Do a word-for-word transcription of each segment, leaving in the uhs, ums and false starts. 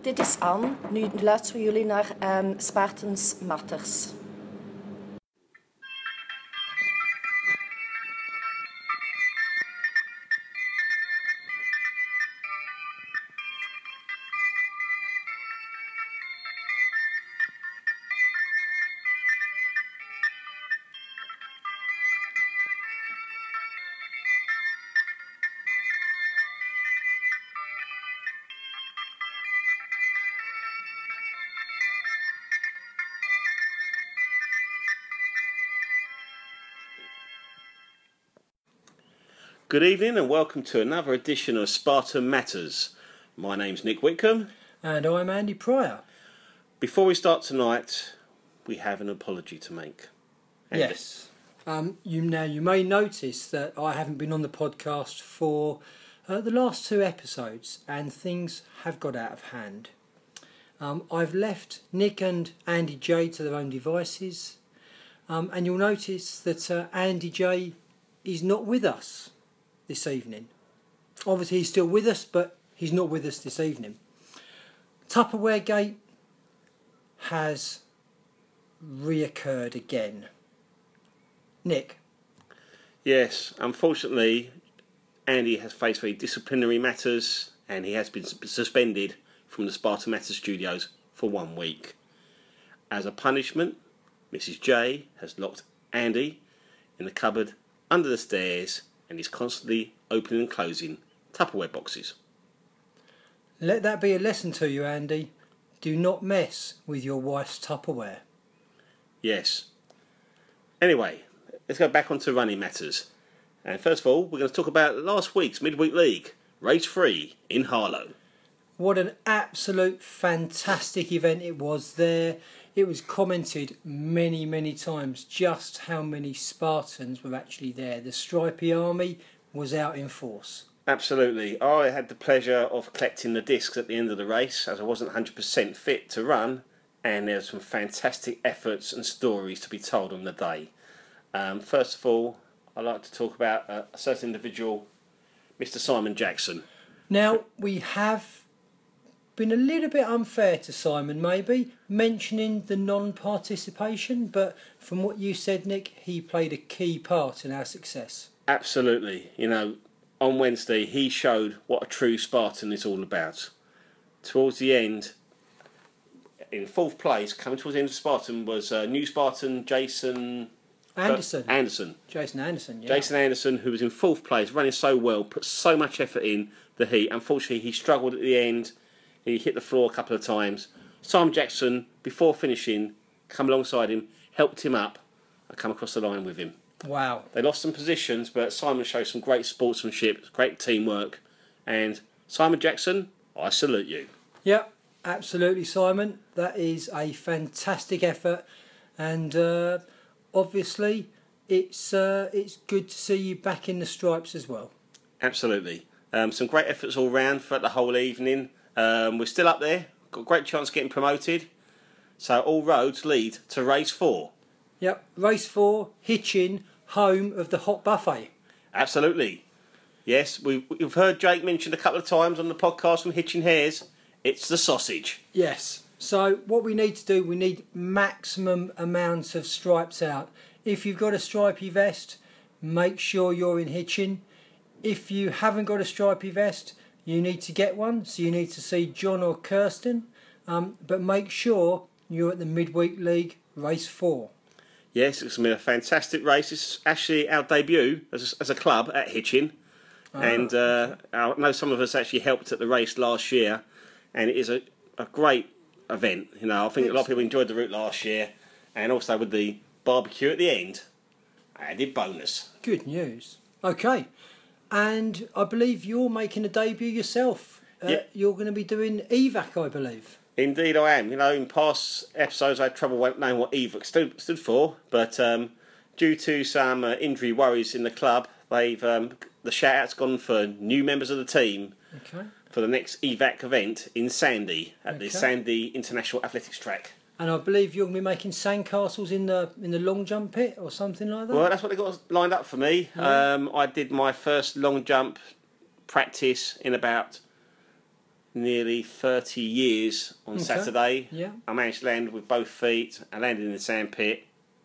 dit is Anne. Nu luisteren jullie naar um, Spartans Martyrs. Good evening and welcome to another edition of Spartan Matters. My name's Nick Whitcomb. And I'm Andy Pryor. Before we start tonight, we have an apology to make. Andy. Yes. Um, you Now, you may notice that I haven't been on the podcast for uh, the last two episodes and things have got out of hand. Um, I've left Nick and Andy J to their own devices. Um, and you'll notice that uh, Andy J is not with us this evening. Obviously he's still with us, but he's not with us this evening. Tupperware Gate has reoccurred again. Nick? Yes, unfortunately Andy has faced very disciplinary matters and he has been suspended from the Spartan Matters studios for one week. As a punishment, Missus J has locked Andy in the cupboard under the stairs and is constantly opening and closing Tupperware boxes. Let that be a lesson to you, Andy. Do not mess with your wife's Tupperware. Yes. Anyway, let's go back onto running matters. And first of all, we're going to talk about last week's Midweek League, Race three in Harlow. What an absolute fantastic event it was there. It was commented many, many times just how many Spartans were actually there. The Stripey Army was out in force. Absolutely. I had the pleasure of collecting the discs at the end of the race as I wasn't one hundred percent fit to run, and there were some fantastic efforts and stories to be told on the day. Um, first of all, I'd like to talk about a certain individual, Mister Simon Jackson. Now, we have been a little bit unfair to Simon, maybe, mentioning the non-participation, but from what you said, Nick, he played a key part in our success. Absolutely. You know, on Wednesday, he showed what a true Spartan is all about. Towards the end, in fourth place, coming towards the end of Spartan, was uh, new Spartan Jason Anderson. Uh, Anderson. Jason Anderson, yeah. Jason Anderson, who was in fourth place, running so well, put so much effort in the heat. Unfortunately, he struggled at the end. He hit the floor a couple of times. Simon Jackson, before finishing, come alongside him, helped him up, and come across the line with him. Wow. They lost some positions, but Simon showed some great sportsmanship, great teamwork. And Simon Jackson, I salute you. Yep, absolutely, Simon. That is a fantastic effort. And uh, obviously, it's uh, it's good to see you back in the stripes as well. Absolutely. Um, some great efforts all round throughout the whole evening. Um, we're still up there, got a great chance of getting promoted. So all roads lead to race four. Yep, race four, Hitchin, home of the hot buffet. Absolutely. Yes, we've, we've heard Jake mentioned a couple of times on the podcast from Hitchin Hares. It's the sausage. Yes. So what we need to do, we need maximum amounts of stripes out. If you've got a stripy vest, make sure you're in Hitchin. If you haven't got a stripy vest, you need to get one, so you need to see John or Kirsten. Um, but make sure you're at the Midweek League Race four. Yes, it's going to be a fantastic race. It's actually our debut as a, as a club at Hitchin. Oh. And uh, I know some of us actually helped at the race last year. And it is a, a great event. You know, I think a lot of people enjoyed the route last year. And also with the barbecue at the end, added bonus. Good news. Okay. And I believe you're making a debut yourself. Uh, yep. You're going to be doing E V A C, I believe. Indeed I am. You know, in past episodes I had trouble knowing what E V A C stood, stood for, but um, due to some uh, injury worries in the club, they've um, the shout-out's gone for new members of the team okay. for the next E V A C event in Sandy, at okay. the Sandy International Athletics Track. And I believe you're going to be making sandcastles in the in the long jump pit or something like that? Well, that's what they got lined up for me. Yeah. Um, I did my first long jump practice in about nearly thirty years on Okay. Saturday. Yeah. I managed to land with both feet. I landed in the sandpit,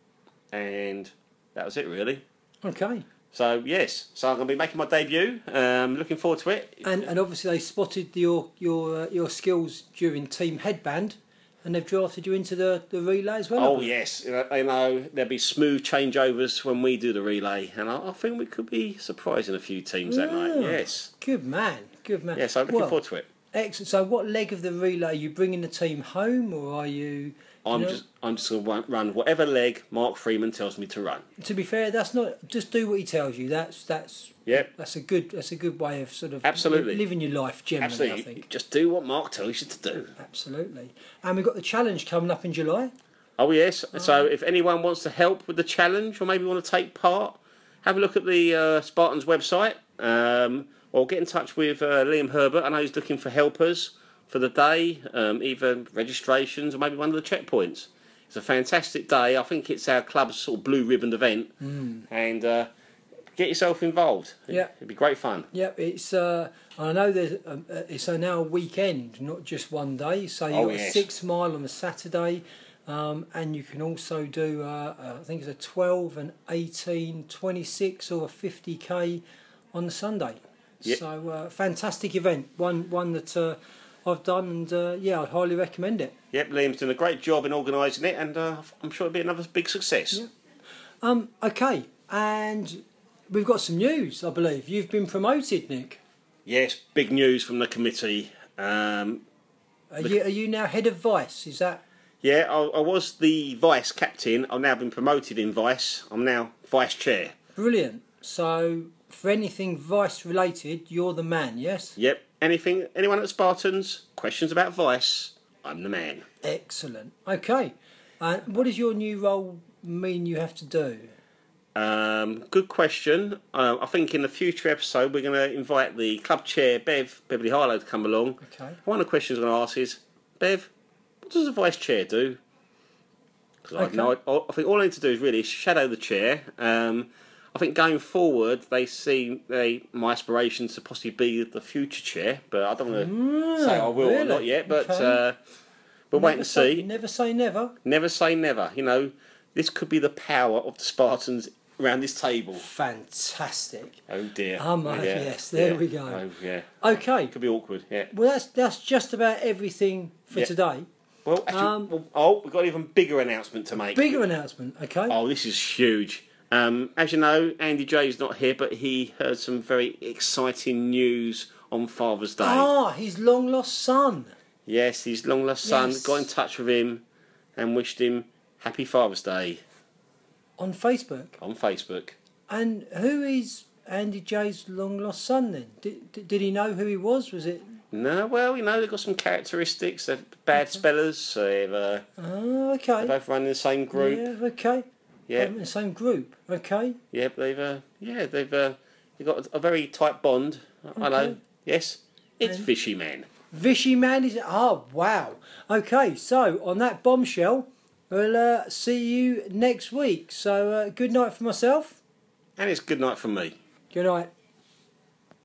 and that was it, really. Okay. So yes, so I'm going to be making my debut. Um, looking forward to it. And and obviously they spotted your your uh, your skills during Team Headband, and they've drafted you into the, the relay as well. Oh yes, you know, you know there'll be smooth changeovers when we do the relay, and I, I think we could be surprising a few teams that night. Yeah. Yes, Good man, good man. yes, I'm looking Well, forward to it. Excellent. So, what leg of the relay are you bringing the team home, or are you? I'm you know, just I'm just going to run whatever leg Mark Freeman tells me to run. To be fair, that's not just do what he tells you. That's that's Yep. that's a good that's a good way of sort of Absolutely. living your life generally. Absolutely, I think. just do what Mark tells you to do. Absolutely. And we've got the challenge coming up in July. Oh yes. So if anyone wants to help with the challenge or maybe want to take part, have a look at the uh, Spartans website, um, or get in touch with uh, Liam Herbert. I know he's looking for helpers for the day, um, either registrations or maybe one of the checkpoints. It's a fantastic day. I think it's our club's sort of blue ribbon event, Mm. and uh, get yourself involved. Yeah. It'd be great fun. Yep, it's. Uh, I know there's. Um, uh, it's uh, now a weekend, not just one day. So you've Oh, got a yes. six mile on a Saturday, um, and you can also do. Uh, uh, I think it's a twelve, an eighteen, twenty-six, or a fifty k on the Sunday. Yep. So uh, fantastic event. One one that uh, I've done, and uh, yeah, I'd highly recommend it. Yep, Liam's doing a great job in organising it, and uh, I'm sure it'll be another big success. Yeah. Um. Okay, and we've got some news. I believe you've been promoted, Nick. Yes, big news from the committee. Um, Are you are you now head of vice? Is that? yeah, I, I was the vice captain. I've now been promoted in vice. I'm now vice chair. Brilliant. So, for anything Vice related, you're the man, yes? Yep. Anything, anyone at Spartans, questions about vice, I'm the man. Excellent. Okay. And what does your new role mean you have to do? Um, good question. Uh, I think in the future episode we're going to invite the club chair, Bev, Beverly Harlow, to come along. Okay. One of the questions I'm going to ask is, Bev, what does a vice chair do? Because I, Okay. no, I, I think all I need to do is really shadow the chair. Um, I think going forward, they see they my aspirations to possibly be the future chair, but I don't want to Mm, say I will or really? not yet. But Okay. uh, we'll wait Never and say- see. Never say never. Never say never. You know, this could be the power of the Spartans around this table. Fantastic. Oh dear. Um, oh, yes, there we go. Oh yeah. Okay. Could be awkward. Yeah. Well, that's that's just about everything for Yeah. today. Well, actually, Um, well, oh, we've got an even bigger announcement to make. Bigger announcement, okay? Oh, this is huge. Um, as you know, Andy Jay's not here, but he heard some very exciting news on Father's Day. Ah, his long lost son. Yes, his long lost son Yes. got in touch with him and wished him Happy Father's Day On Facebook. on Facebook. And who is Andy Jay's long lost son then? Did, did, did he know who he was? Was it? No, well, you know, they've got some characteristics. They're bad spellers, so they've, uh, Oh, okay. they both run in the same group. Yeah, okay. Yeah, Um, in the same group. Okay. yeah, they've, uh, yeah, they've, uh, they've got a very tight bond. I know. Okay. Yes, it's And- Fishy Man. Vishy man is. Oh, wow. Okay, so on that bombshell, we'll uh, see you next week. So uh, good night for myself. And it's good night from me. Good night.